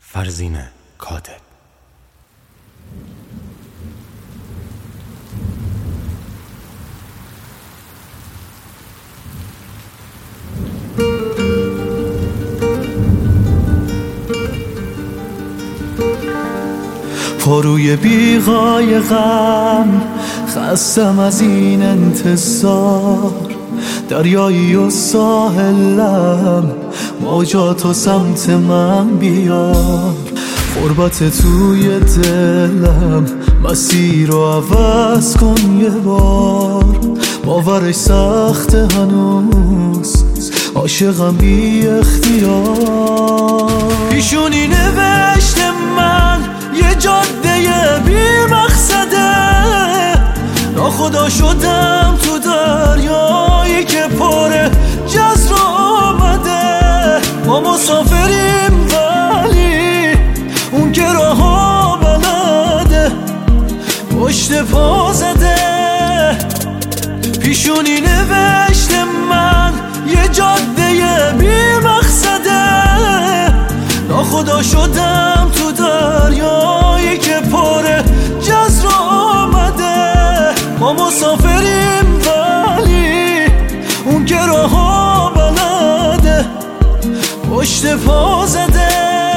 فرزین کاتب. پروی بیغای غم، خستم از این انتظار. دریایی و ساحلم، موجات و سمت من بیار. غربت توی دلم، مسیر رو عوض کن یه بار. باورش سخت هنوز، عاشقم بی اختیار. پیشونی نوشته من یه جاده بی مقصده، ناخدا شدم تو دریایی که پر جزر آمده. ما مسافریم ولی اون که راهو بلده، پشت پا زده. پیشونی نوشته من یه جاده بی مقصده، ناخدا شدم تو دریایی که پر جزر آمده. ما مسافریم ولی اون که راهو بلده، پشت پا زده.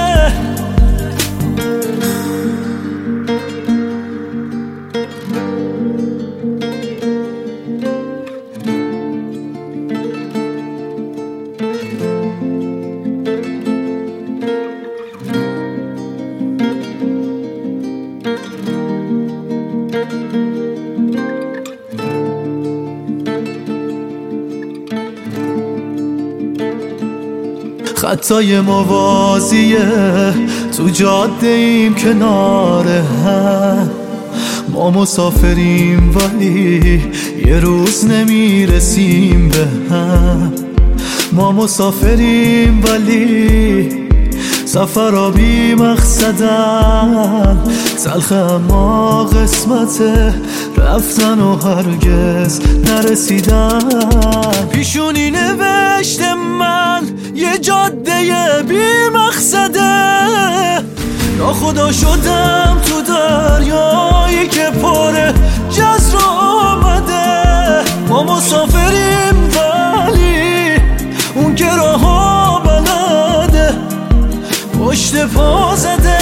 خطای موازیه تو جاده ایم کنار هم. ما مسافریم ولی یه روز نمیرسیم به هم. ما مسافریم ولی سفرها بی مقصدن. تلخ اما قسمت رفتن و هرگز نرسیدن. پیشونی نوشته من یه جاده بی مقصده، ناخدا شدم تو دریایی که پر جزر آمده. ما مسافریم ولی اون که راهو بلده، پشت پا زده.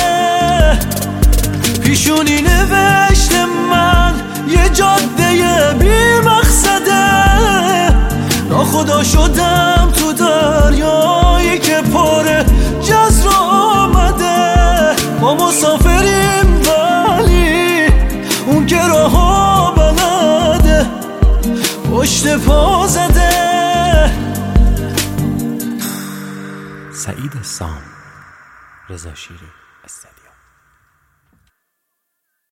پیشونی نوشته من یه جاده بی مقصده، ناخدا شدم تو دریایی که پر جزر آمده. ما مسافریم ولی اون که راهو بلده، پشت پا زده. سعید سام، رضا شیری استدیو.